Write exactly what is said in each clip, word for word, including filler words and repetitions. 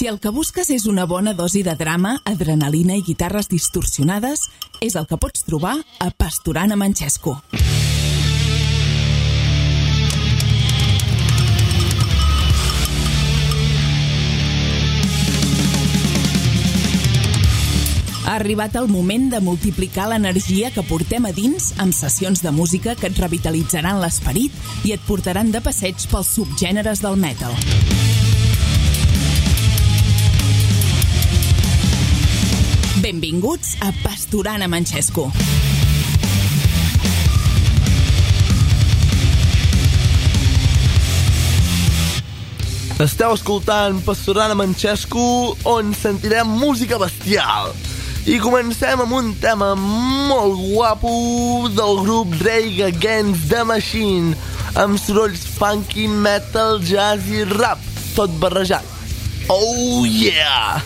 el que busques és una bona dosi de drama, adrenalina i guitarres distorsionades, és el que pots trobar a Pasturant amb en Xesco. Ha arribat el moment de multiplicar l'energia que portem a dins amb sessions de música que et revitalitzaran l'esperit i et portaran de passeig pels subgèneres del metal. Benvinguts a Pasturant amb en Xesco. Esteu escoltant Pasturant amb en Xesco, on sentirem música bestial. I comencem amb un tema molt guapo del grup Rage Against the Machine, amb sorolls funky, metal, jazz i rap, tot barrejat. Oh yeah!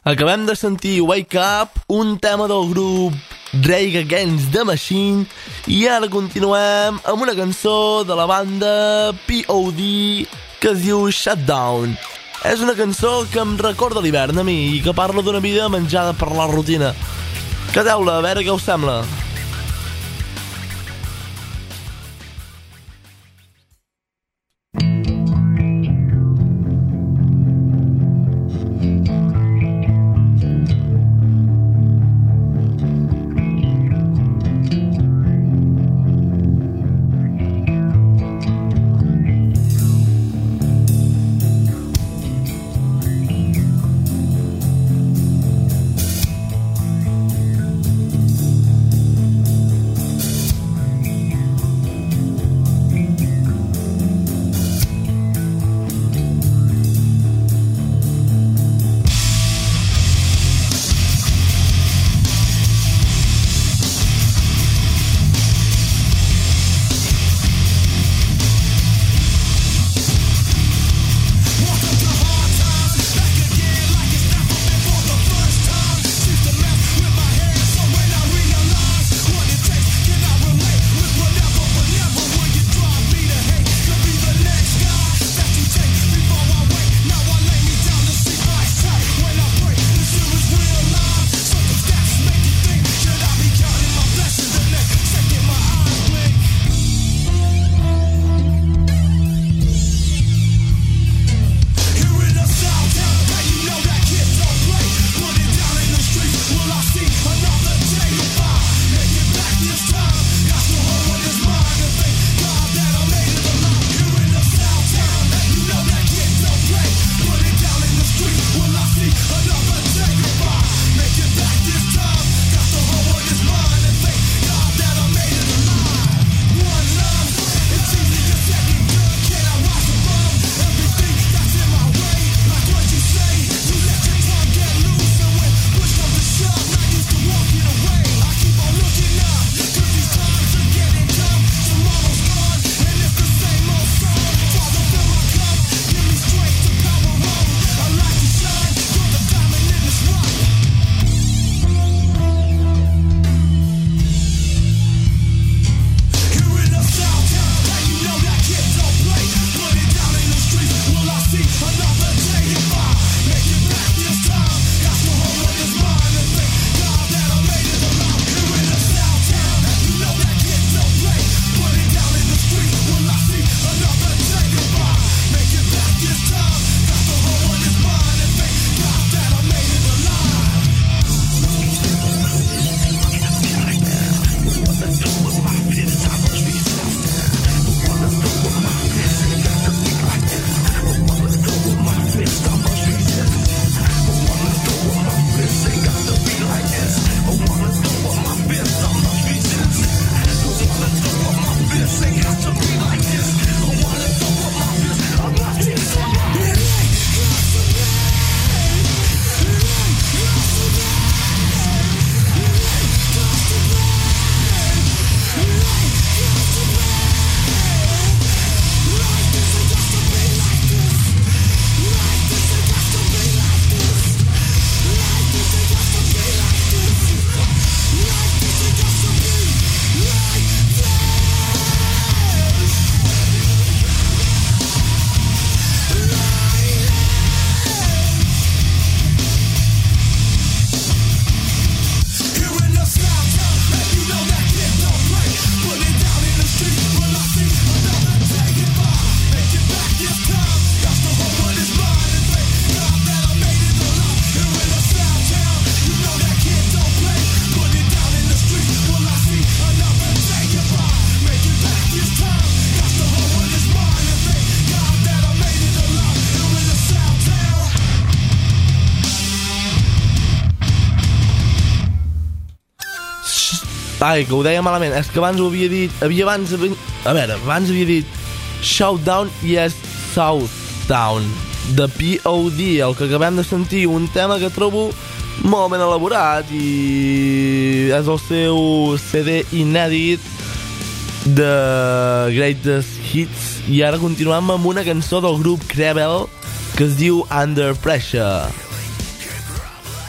Acabem de sentir Wake Up, un tema del grup Rage Against the Machine, i ara continuem amb una cançó de la banda P O D que es diu Shutdown. És una cançó que em recorda l'hivern a mi i que parla d'una vida menjada per la rutina. Quedeu-la, a veure què us sembla. Ai, que ho deia malament. És que abans ho havia dit... Havia abans... A veure, abans havia dit Shutdown i és Southtown de P O D, el que acabem de sentir, un tema que trobo molt ben elaborat i és el seu C D inèdit de Greatest Hits. I ara continuem amb una cançó del grup Crevel que es diu Under Pressure.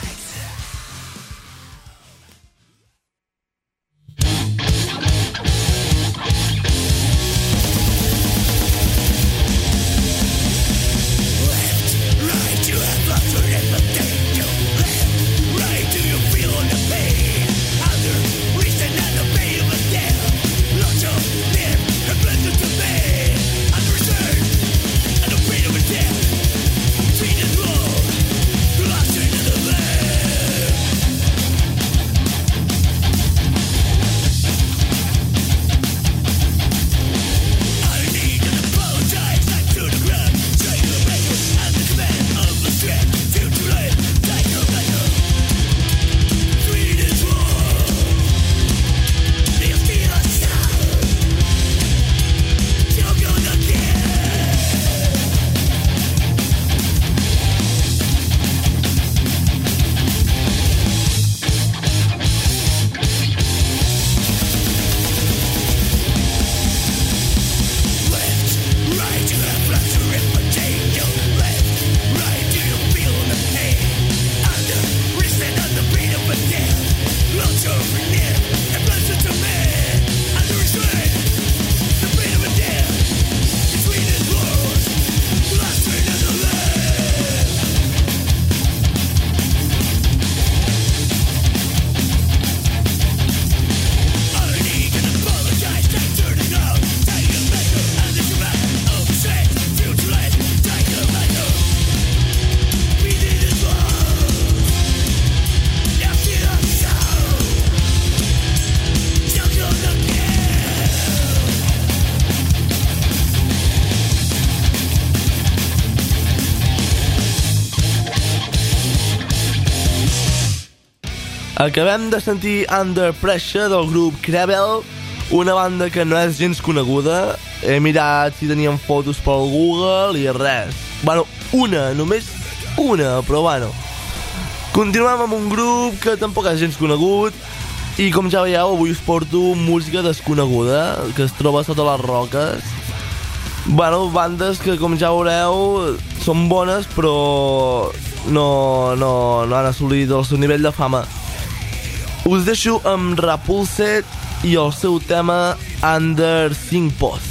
Acabem de sentir Under Pressure del grup Crevel, una banda que no és gens coneguda. He mirat si tenien fotos pel Google i res. Bueno, una, només una, però bueno. Continuem amb un grup que tampoc és gens conegut i com ja veieu avui us porto música desconeguda que es troba sota les roques. Bueno, bandes que com ja veureu són bones però no, no, no han assolit el seu nivell de fama. Us deixo amb Repulsed i el seu tema Under cinc Post.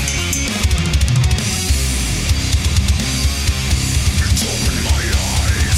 Open my eyes.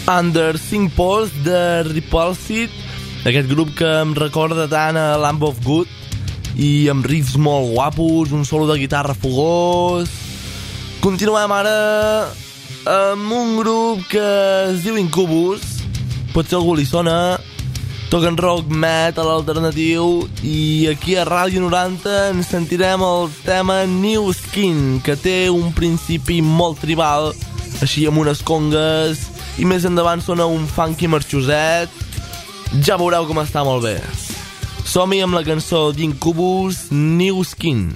Under Cinc Poles de Repulsive, aquest grup que em recorda tant a Lamb of God, i amb riffs molt guapos, un solo de guitarra fogós. Continuem ara amb un grup que es diu Incubus, potser algú li sona, toquen rock metal alternatiu, i aquí a Ràdio noranta ens sentirem el tema New Skin, que té un principi molt tribal, així amb unes congues, i més endavant sona un funky marxoset. Ja veureu com està molt bé. Som-hi amb la cançó d'Incubus, New Skin.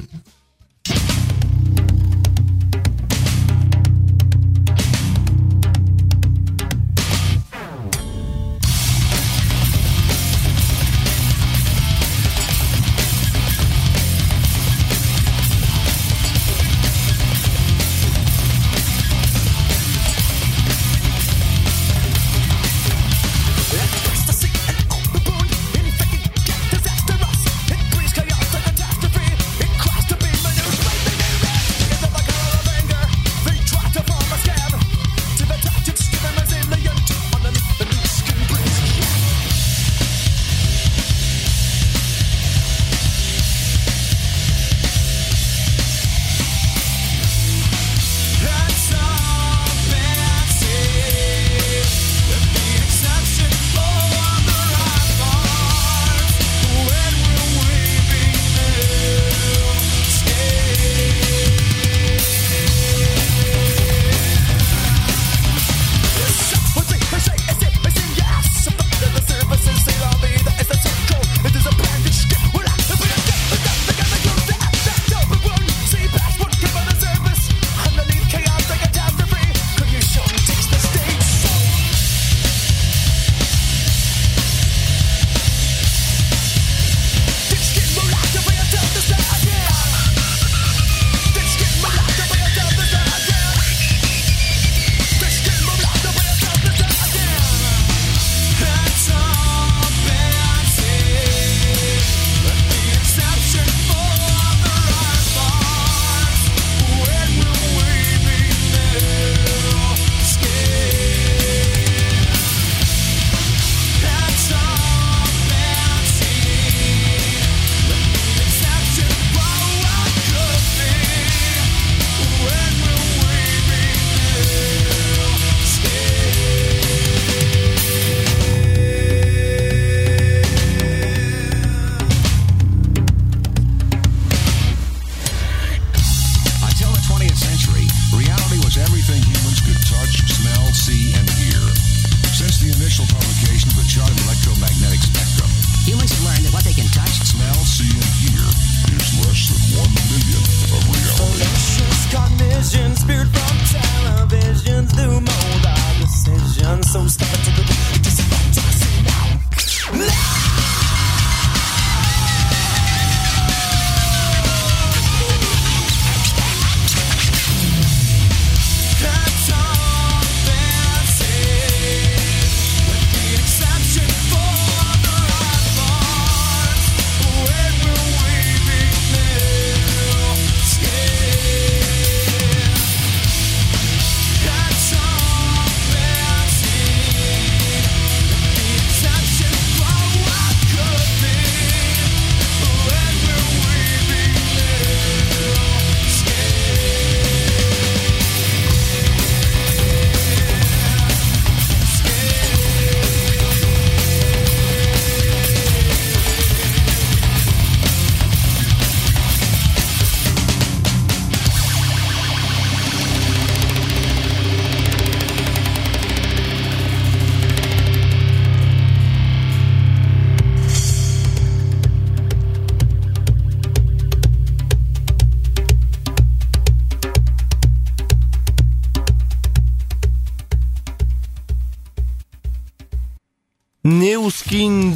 New Skin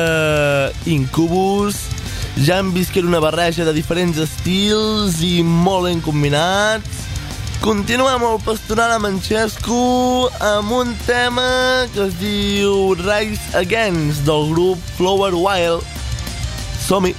de Incubus. Ja hem vist que era una barreja de diferents estils i molt ben combinats. Continuem el Pastoral a Manxesco amb un tema que es diu Rise Against del grup Flower Wild. Som-hi!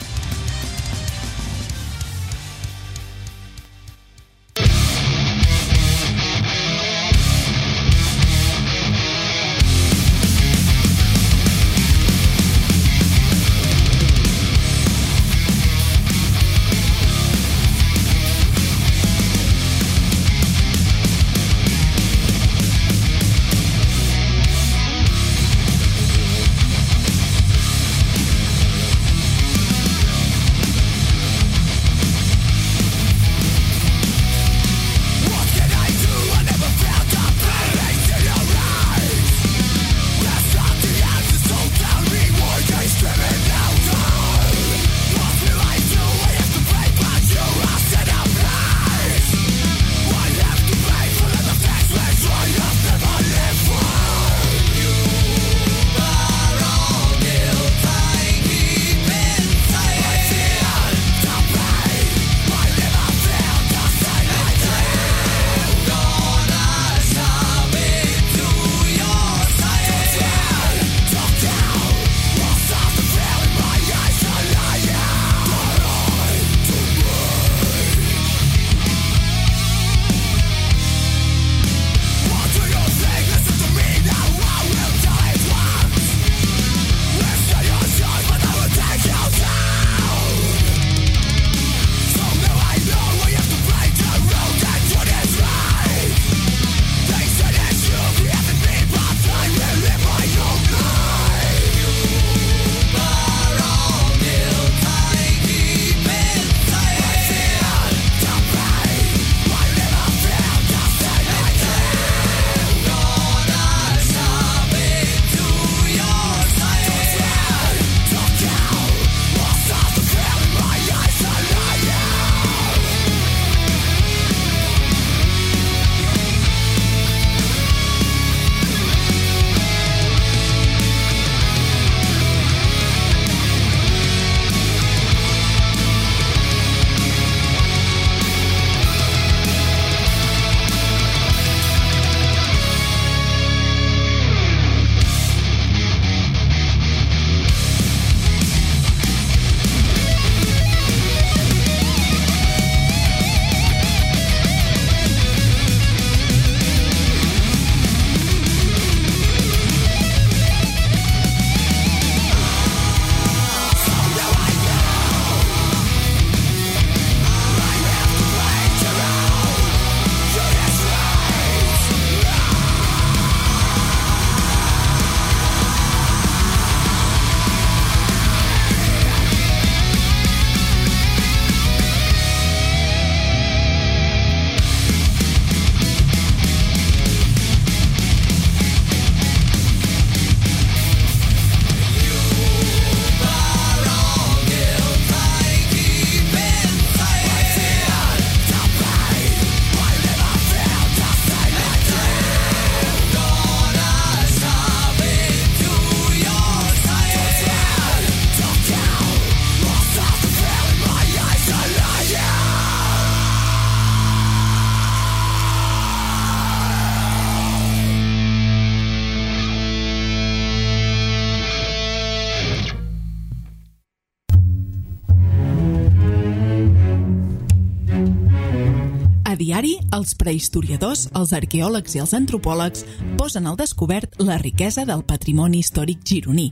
A diari, els prehistoriadors, els arqueòlegs i els antropòlegs posen al descobert la riquesa del patrimoni històric gironí.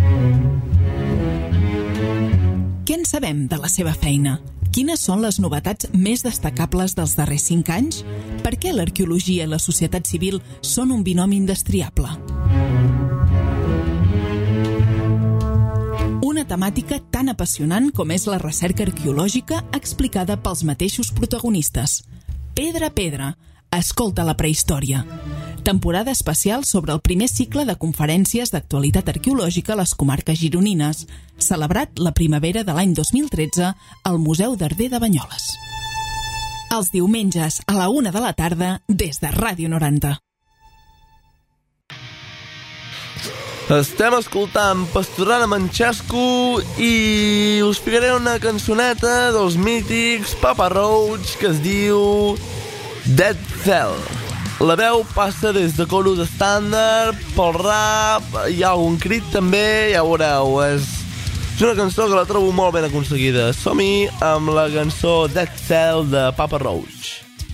Què en sabem de la seva feina? Quines són les novetats més destacables dels darrers cinc anys? Per què l'arqueologia i la societat civil són un binomi indestriable? Una temàtica tan apassionant com és la recerca arqueològica explicada pels mateixos protagonistes. Pedra a pedra, escolta la prehistòria. Temporada especial sobre el primer cicle de conferències d'actualitat arqueològica a les comarques gironines, celebrat la primavera de l'any dos mil tretze al Museu d'Arder de Banyoles. Els diumenges a la una de la tarda des de Ràdio noranta. Estem escoltant Pasturant amb en Xesco i us ficaré una cançoneta dels mítics Papa Roach que es diu Dead Cell. La veu passa des de coros estàndard, pel rap, hi ha algun crit també, ja ho veureu, és, és una cançó que la trobo molt ben aconseguida. Som-hi amb la cançó Dead Cell de Papa Roach.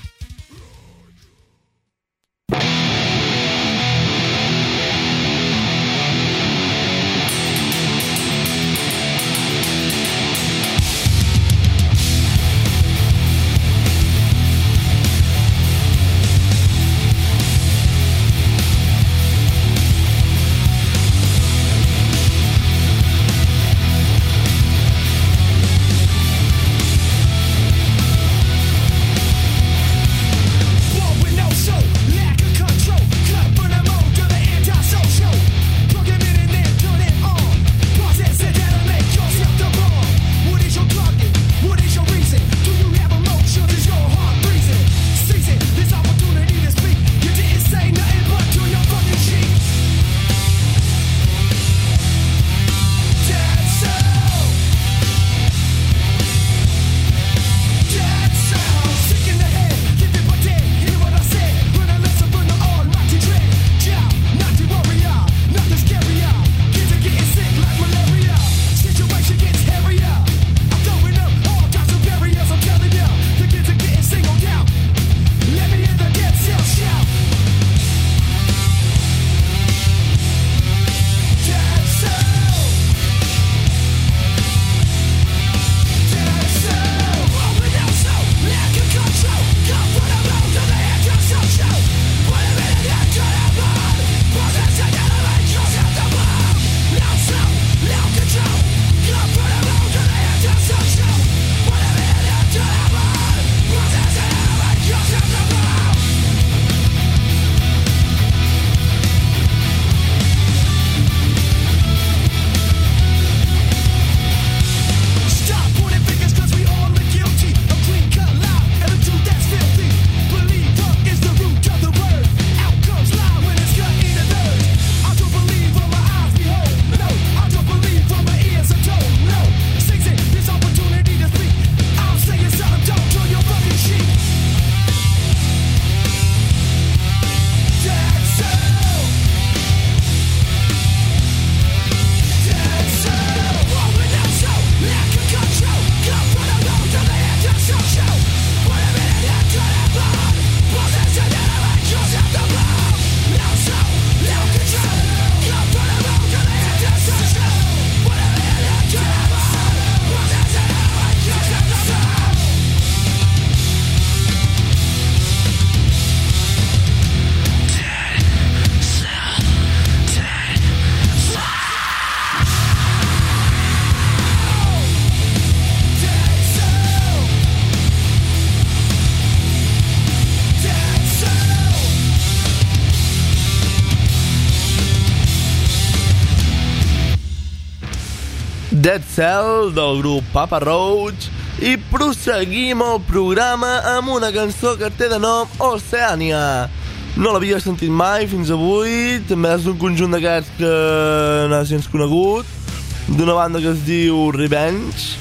Dead Cell del grup Papa Roach i prosseguim el programa amb una cançó que té de nom Oceania. No l'havia sentit mai fins avui, també és un conjunt d'aquests que no és gens conegut, d'una banda que es diu Revenge,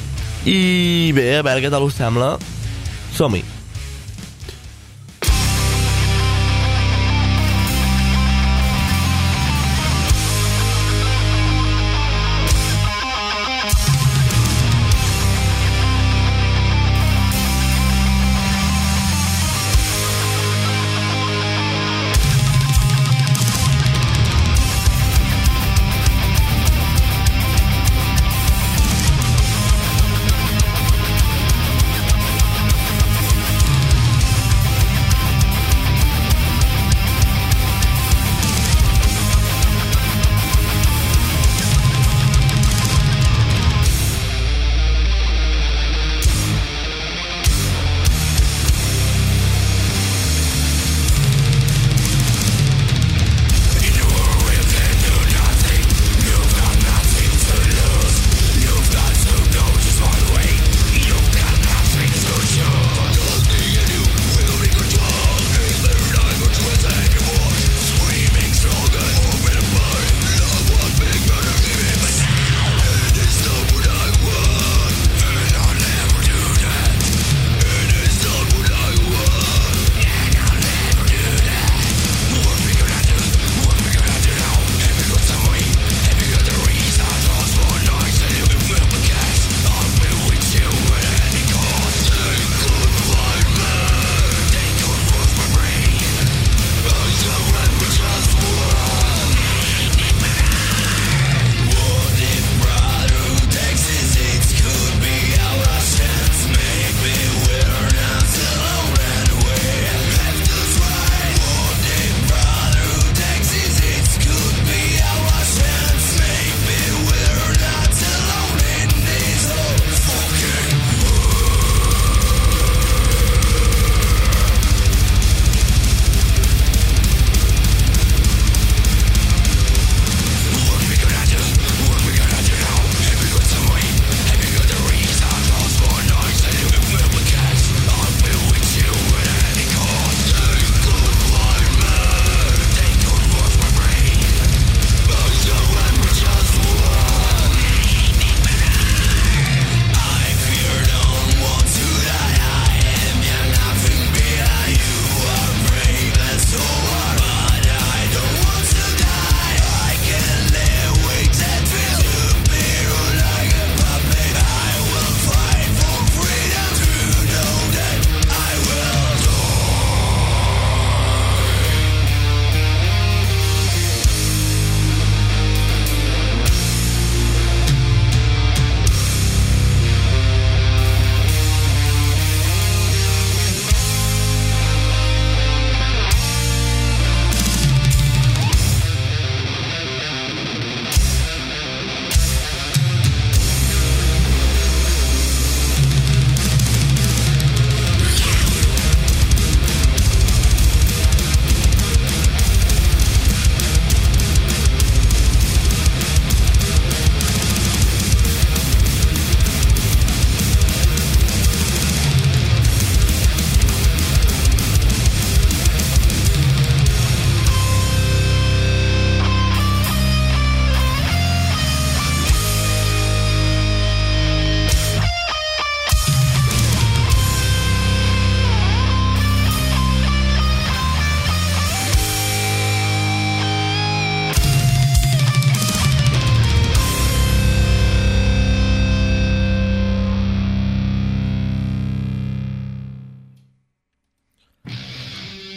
i bé, a veure què tal us sembla. Som-hi.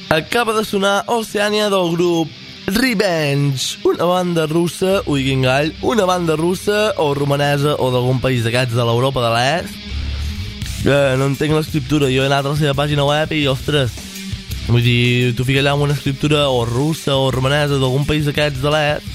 Acaba de sonar Oceania del grup Revenge, una banda russa, ui quin gall, una banda russa o romanesa o d'algun país d'aquests de l'Europa de l'Est. Eh, no entenc l'escriptura, jo he anat a la seva pàgina web i, ostres, vull dir, tu fica allà amb una escriptura o russa o romanesa d'algun país d'aquests de l'Est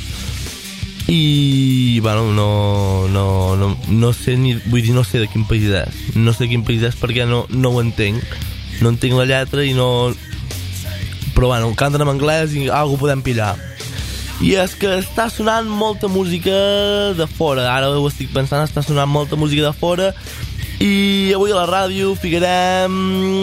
i, bueno, no, no, no, no sé ni, vull dir, no sé de quin país és, no sé de quin país és perquè no, no ho entenc, no entenc la lletra i no... Però bueno, canten en anglès i algú podem pillar. I és que està sonant molta música de fora, ara ho estic pensant, està sonant molta música de fora i avui a la ràdio ficarem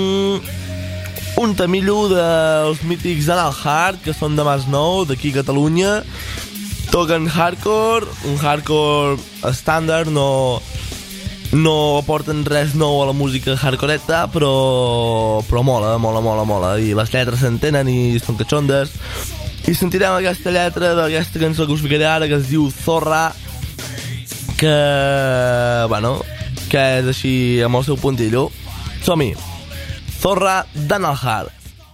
un tamillo dels mítics Anal Hard, que són de Masnou, d'aquí a Catalunya. Toquen hardcore, un hardcore estàndard, no... no aporten res nou a la música hardcoreta, però però mola, mola, mola, mola, i les lletres s'entenen i són catxondes, i sentirem aquesta lletra d'aquesta cançó que us ficaré ara, que es diu Zorra, que, bueno, que és així amb el seu puntillo. Som-hi, Zorra d'Anal Hard.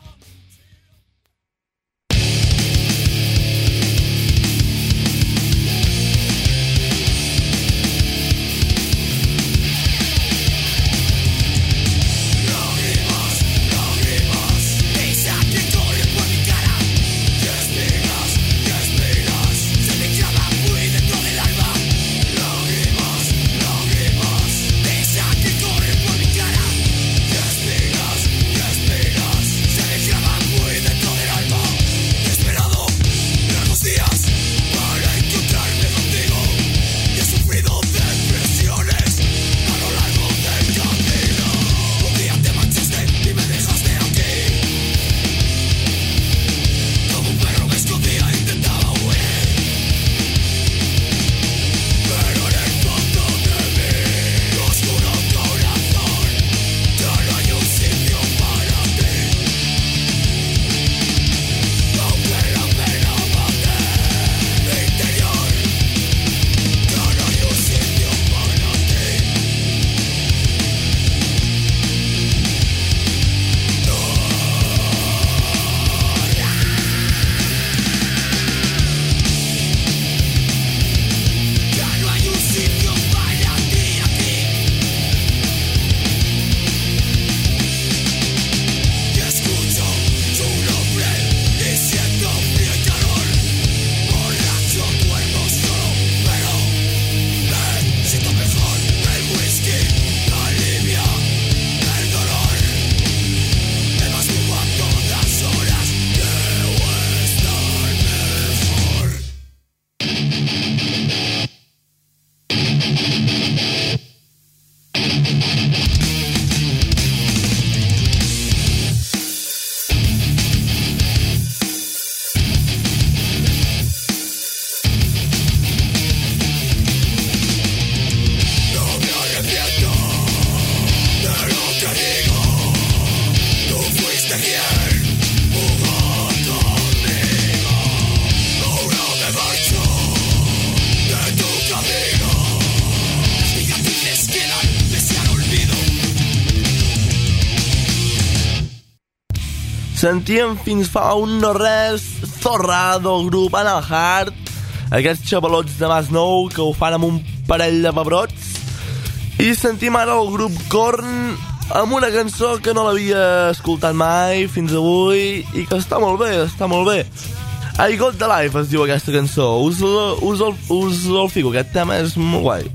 Sentíem fins fa un no res Zorra del grup Anal Hard, aquests xavalots de Masnou que ho fan amb un parell de pebrots, i sentim ara el grup Korn amb una cançó que no l'havia escoltat mai fins avui i que està molt bé, està molt bé. I Got The Life es diu aquesta cançó, us, us, us, us el fico, aquest tema és molt guai.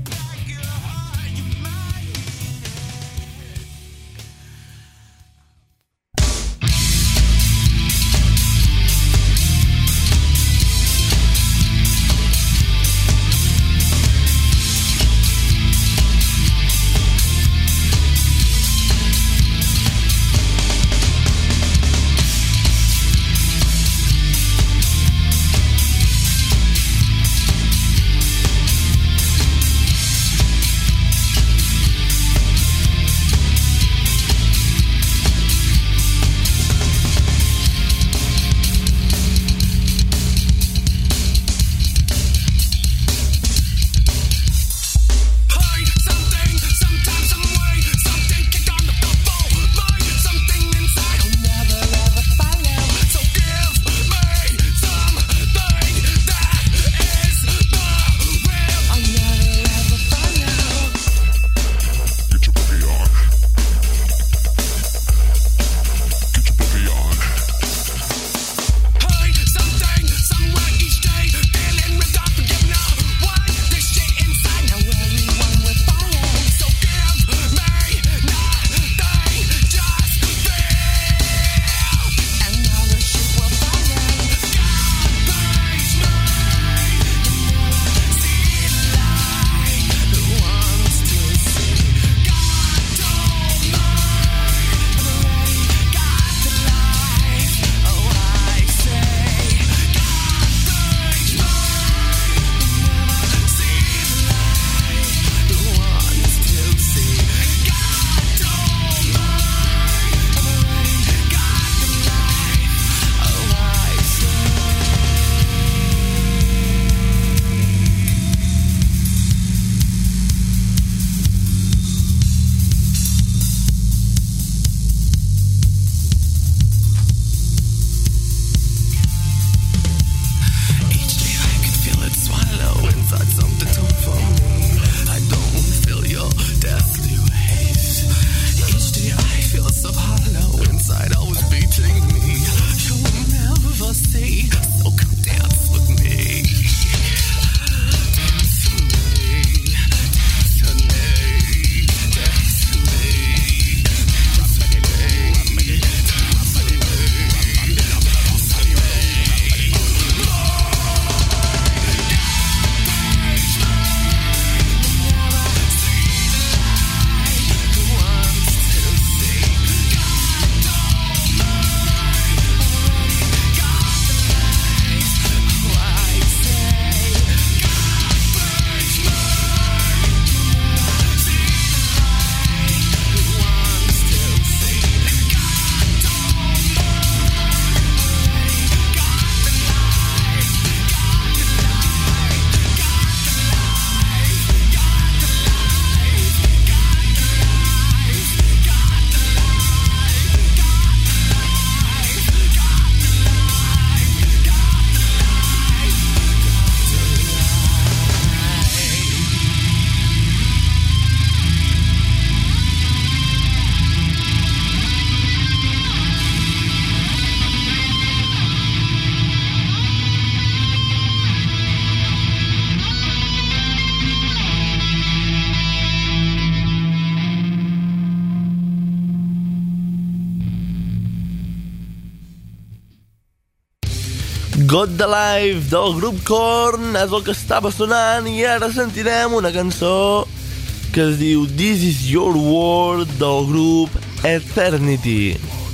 Got the Life del grup Korn és el que estava sonant i ara sentirem una cançó que es diu This Is Your World del grup Eternity.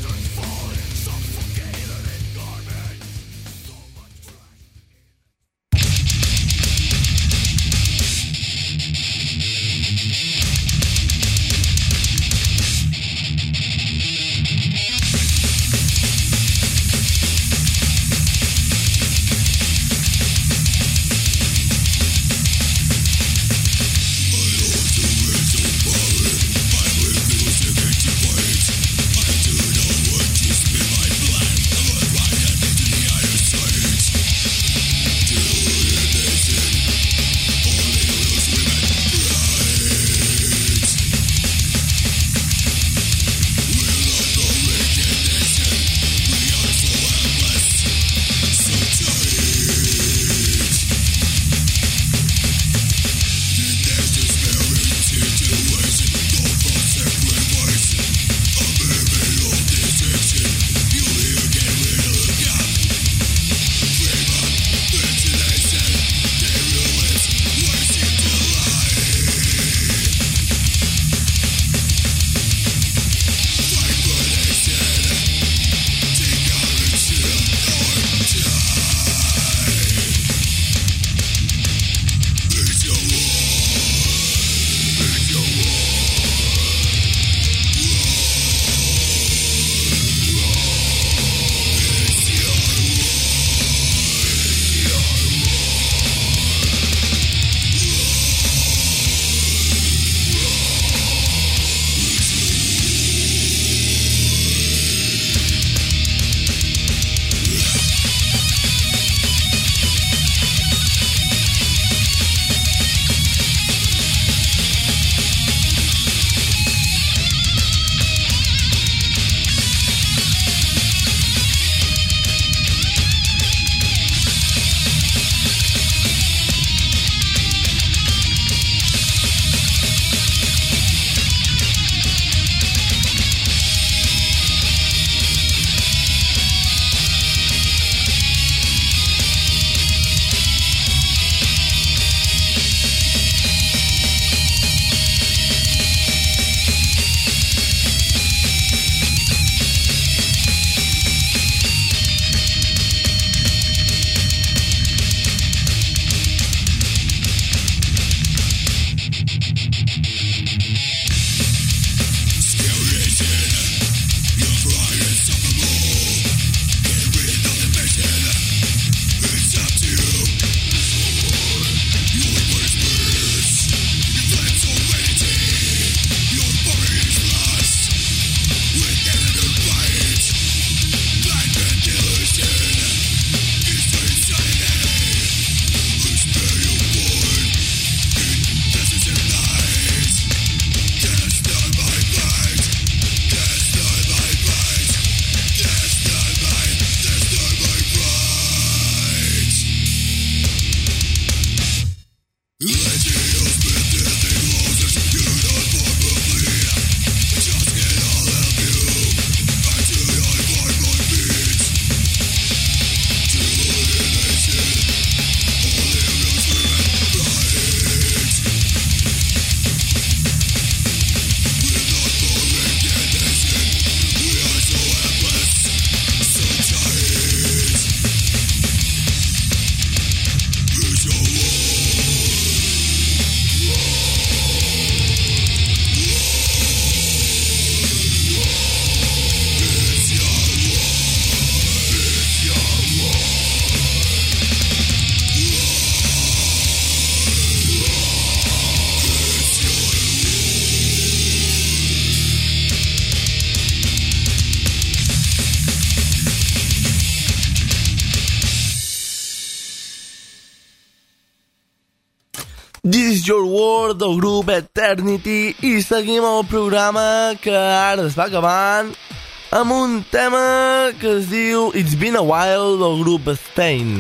This Is Your World del grup Eternity i seguim el programa que ara es va acabant amb un tema que es diu It's Been a While del grup Stain.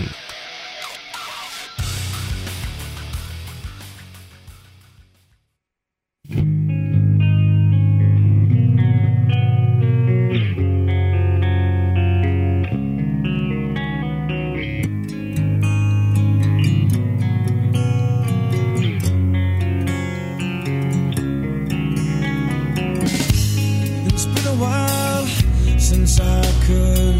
since I could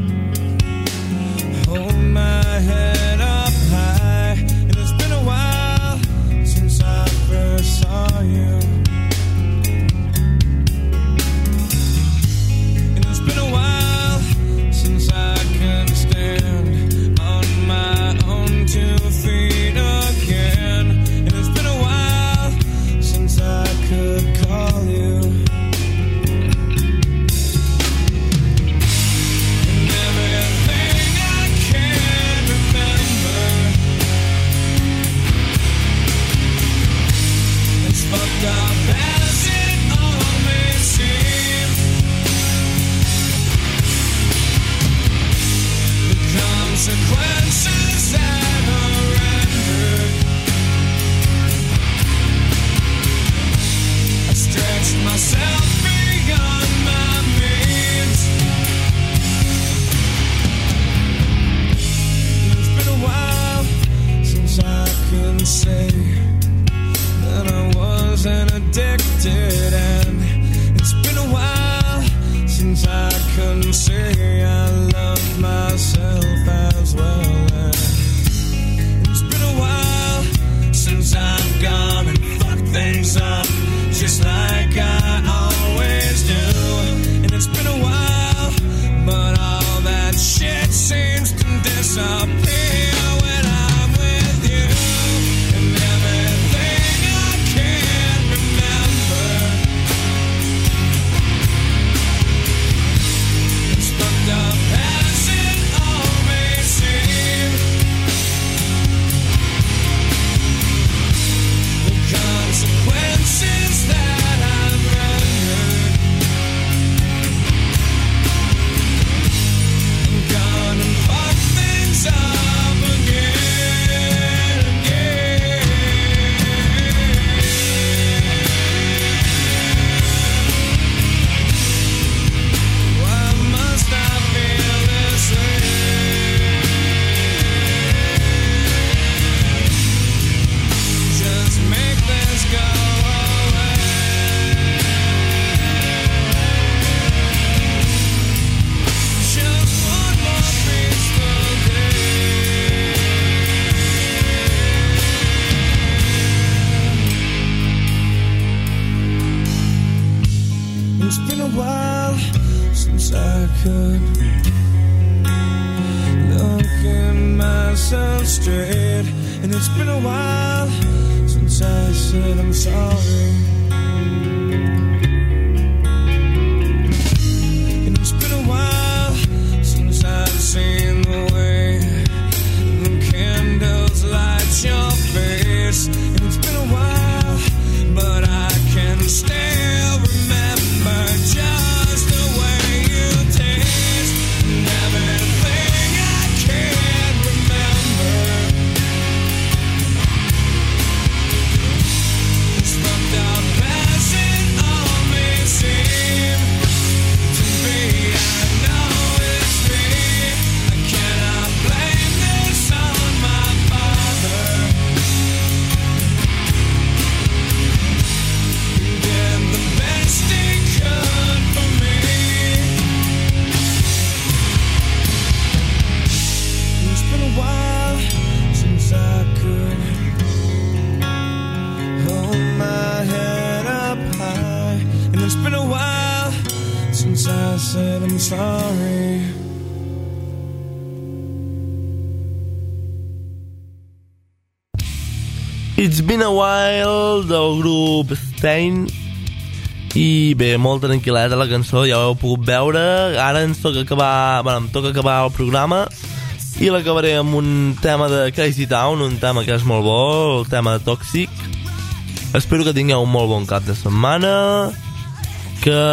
hold my head up high. And it's been a while since I first saw you. And it's been a while since I can stand on my own two feet again. And it's been a while since I could call you. And everything I can remember, it's fucked up as it all may seem. The consequences that are rendered, I stretched myself beyond my means. And it's been a while since I can say that I wasn't addicted, and it's been a while since I couldn't say I love myself as well. And it's been a while since I've gone and fucked things up just like I always do. And it's been a while, but all that shit seems to disappear when I'm with you. And everything I can remember, it's fucked up as it all may seem. The consequences that I've rendered, I'm gonna fuck things up again, again. Why must I feel this way? Just make this go away. Just one more peaceful day. It's been a while since I could look in myself straight. And it's been a while since I said I'm sorry. And it's been a while since I've seen the way the candles light your face. And it's been a while, but I can still remember just the way you taste. And everything I can remember, it's fucked up as it all may seem to be. I know it's me. I cannot blame this on my father. He did the best he could for me. It's been a while since I could hold my head up high. And it's been a while since I said I'm sorry. It's Been a While del grup Stein. I bé, molt tranquil·leta la cançó, ja ho heu pogut veure. Ara ens toca acabar, bueno, em toca acabar el programa i l'acabaré amb un tema de Crazy Town, un tema que és molt bo, el tema de Toxic. Espero que tingueu un molt bon cap de setmana, que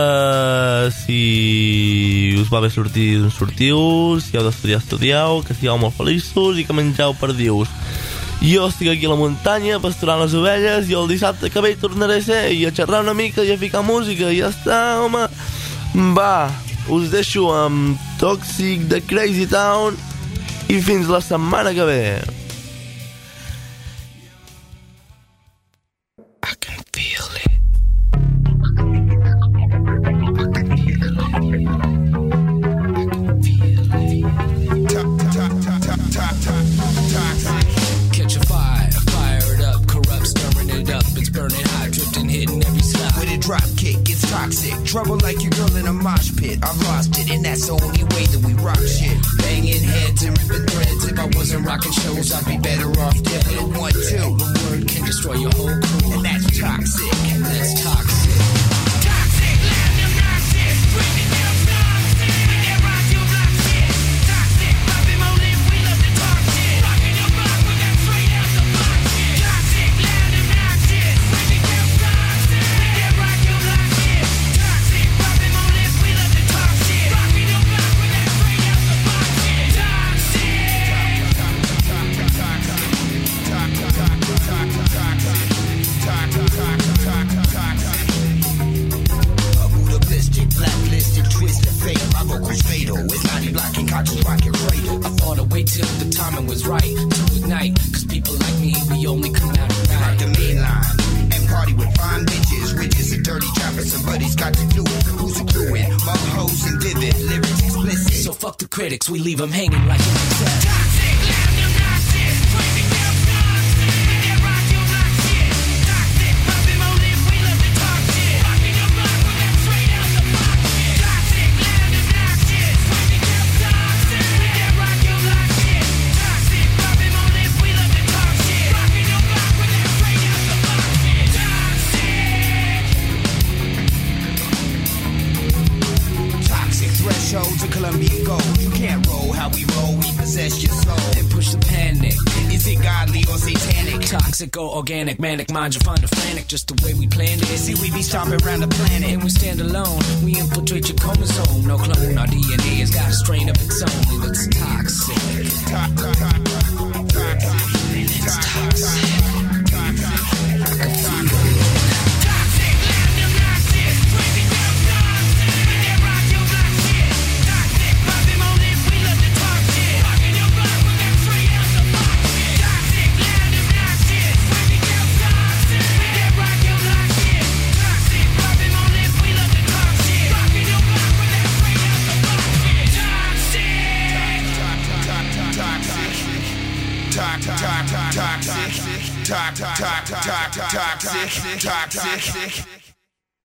si us va bé sortir, doncs sortiu, si heu d'estudiar, estudieu, que sigueu molt feliços i que mengeu perdius. Jo estic aquí a la muntanya pasturant les ovelles i el dissabte que ve hi tornaré a ser i a xerrar una mica i a ficar música i ja està, home. Va, us deixo amb Toxic de Crazy Town i fins la setmana que ve. I can feel it. I can feel it. trouble like your girl in a mosh pit. I've lost it, and that's the only way that we rock shit. Banging heads and ripping threads. If I wasn't rocking shows, I'd be better off dead. And one, two, one word can destroy your whole crew. And that's toxic. And that's toxic. Toxic, let them rock shit. Bring it down, toxic. With that rock, you rock shit. Toxic, Bobby Molin, we love to talk shit. Rocking your block with that straight out the box shit. Toxic, let them rock shit. Bring it down, toxic. With that rock, you rock shit. Toxic, Bobby Molin, we love to talk shit. Rocking your block with that straight out the box shit. Buddha-blistic, blacklisted, twisted fate. My vocals fatal. It's naughty blocking, conscious rocket cradle. I thought I'd wait till the timing was right to ignite. Cause people like me, we only come out at night. Rock the main line and party with fine bitches. Witches and dirty choppers, somebody's got to do it. Who's a fluid? Mug hoes and vivid, lyrics explicit. So fuck the critics, we leave them hanging like in the trash. Toxic, let them rock shit. Crazy girl, toxic. With that rock, you rock shit. Toxic, Bobby Molin, we love to talk shit. Rocking your block with that straight out the box shit. Toxic, let them rock shit. Crazy girl, toxic. With that rock, you rock shit. Toxic, Bobby Molin, we love to talk shit. Rocking your block with that straight out the box shit. Toxic. Toxic thresholds of Colombian gold. You can't roll how we roll, we possess your soul. And push the panic. Is it godly or satanic? Toxic or organic, manic minds you find a frantic. Just the way we planned it. See, we be stomping around the planet and we stand alone. We infiltrate your chromosome. No clone, our D N A has got a strain of its own. And it's toxic. It's toxic. I can feel it. Toxic, toxic, toxic, toxic, toxic, toxic, toxic.